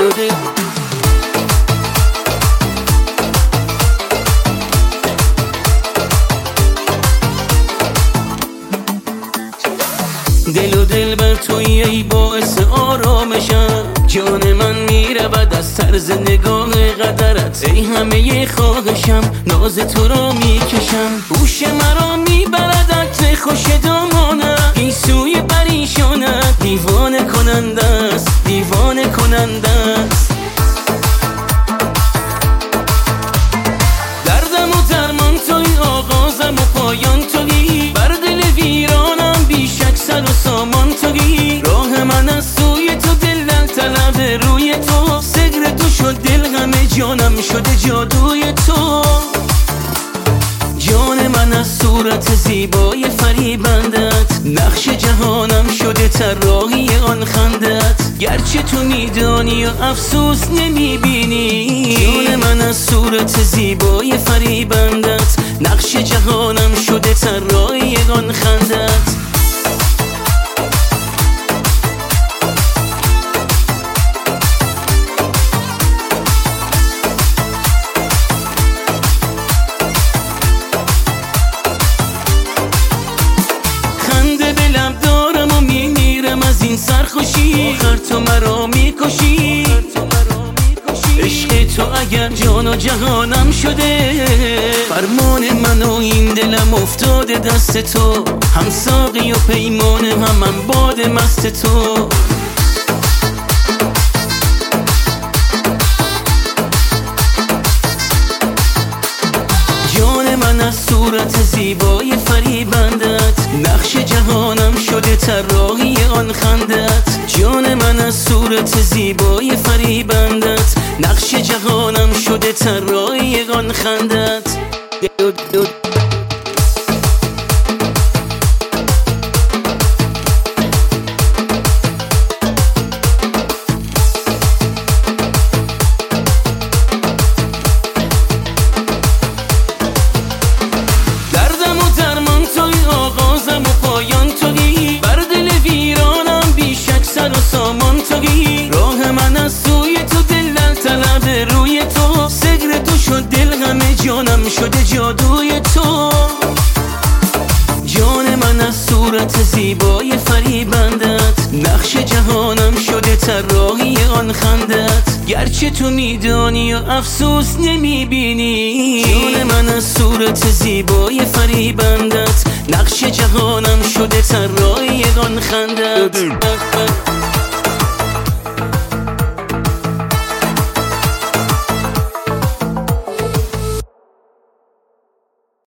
دل و دل بر توی ای باعث آرامشم، جان من میرود از طرز نگاه قدرت. ای همه خواهشم ناز تو را میکشم، هوش مرا میبرد عطر خوش دامانت. این سوی پریشانت دیوانه کننده است، دیوانه کننده است. دردم و درمان توی، آغازم و پایان توی، بر دل ویرانم بیشک سر و سامان توی. راه من از سوی تو، دل طلب روی تو، سگر تو شد دل همه جانم شده جادوی تو. جان من از صورت زیبای فریبندت، نقش جهانم شده طراحی آن خندت. گرچه تو میدانی و افسوس نمیبینی، جان من از صورت زیبای فریبندت، نقش جهانم شده طراحی آن خندت. سرخوشی آخر تو مرا میکشی، عشق تو اگر جان و جهانم شده، فرمان من و این دلم افتاده دست تو. هم ساقی و پیمانه هم باد مست تو. جان من از صورت زیبای فریبندت، نقش جهانم شده طراحی آن خندت. جان من از صورت زیبای فریبندت، نقش جهانم شده طراحی آن خندت. راه من از سوی تو، دل طلب روی تو، سگر تو شد دل همه جانم شده جادوی تو. جان من از صورت زیبای فریبندت، نقش جهانم شده طراحی آن خندت. گرچه تو میدانی و افسوس نمیبینی، جان من از صورت زیبای فریبندت، نقش جهانم شده طراحی آن خندت.